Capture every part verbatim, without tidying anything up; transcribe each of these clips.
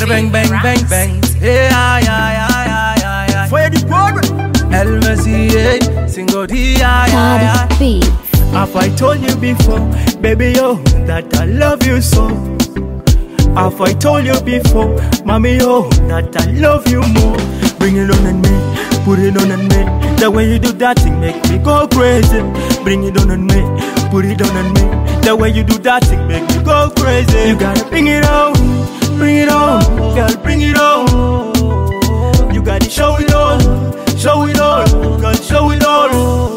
bang, bang, bang, bang. Hey, ay, ay, ay, ay, ay, ay. Fire the board. El Messi, single D, ay, ay, ay. Have I told you before, baby, yo, that I love you so? Have I told you before, mommy, yo, that I love you more? Bring it on on me, put it on on me. The way you do that thing make me go crazy. Bring it on on me, put it on on me. The way you do that thing make me go crazy. You gotta bring it on, bring it on, girl, bring it on. You gotta show it all, show it all, girl, show it all.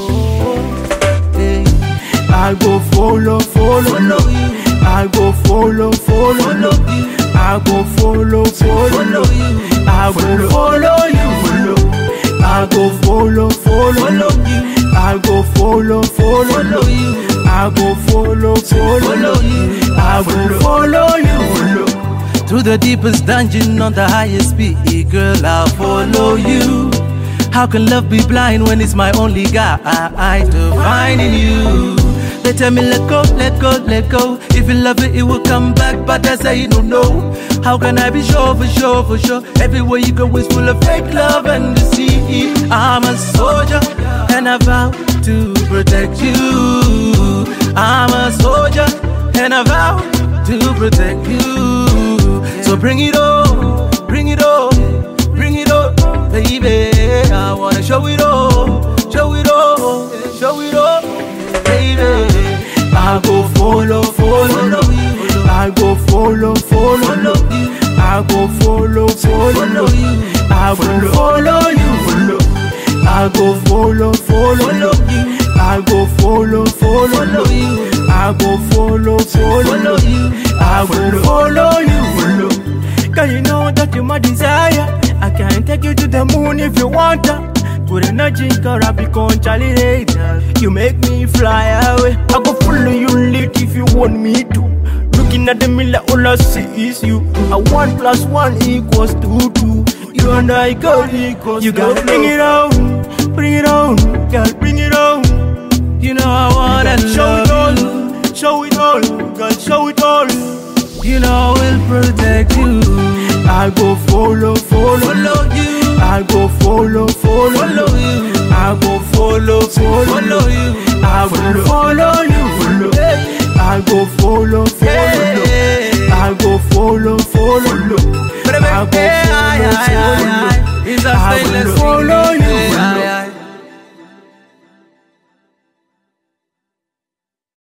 Hey, I go follow, follow, follow you. I go follow, follow, follow you. I go follow, follow, follow you. I go follow you. I go follow, follow, follow you. I go follow, follow, follow you. I go follow, follow you. I go follow you. Through the deepest dungeon on the highest peak, girl, I'll follow you. How can love be blind when it's my only guide to find in you? They tell me let go, let go, let go. If you love it, it will come back, but I say no, no. How can I be sure, for sure, for sure? Everywhere you go is full of fake love and deceit. I'm a soldier and I vow to protect you. I'm a soldier and I vow to protect you. So bring it on, bring it on, bring it on, baby. I wanna show it all, show it all, show it all, baby. I go follow, follow you. I go follow, follow you. I go follow, follow you. I go follow you. I go follow, follow you. I go follow, follow you. I go follow, follow you. I go follow you. Cause you know that you're my desire. I can take you to the moon if you want to. Put energy in Carabicon, Charlie later. You make me fly away. I go follow you late if you want me to. Looking at the mirror, all I see is you. A one plus one equals two, two. You and I got equals. You gotta bring it on, bring it on, girl, bring it on. You know I wanna show it all, you. show it all, girl, show it all. You know I will protect you. I go follow, follow, follow you. I go follow, follow, follow you. I go follow, follow, follow you. I go follow you.